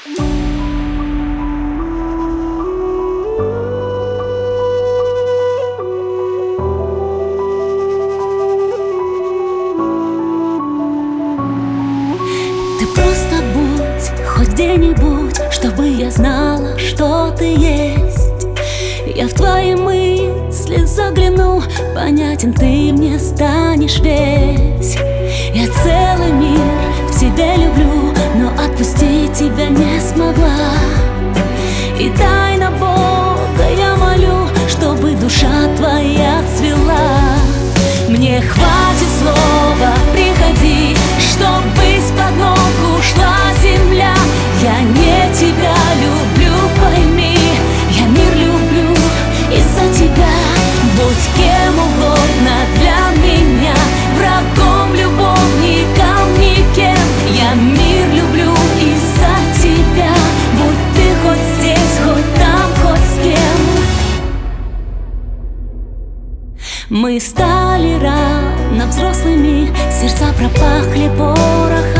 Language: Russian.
Ты просто будь хоть где-нибудь, чтобы я знала, что ты есть. Я в твои мысли загляну, понятен ты мне станешь весь. Я целый мир в тебе люблю, но отпустить тебя не смогла. И тайна Бога я молю, чтобы душа твоя цвела. Мне хватит слова, приходи, чтобы из-под ног ушла земля. Я не тебя люблю, пойми, я мир люблю из-за тебя. Будь кем угодно для меня, врагом, любовником, никем. Я мир люблю из-за тебя. Будь ты хоть здесь, хоть там, хоть с кем. Мы стали рано взрослыми, сердца пропахли порохом.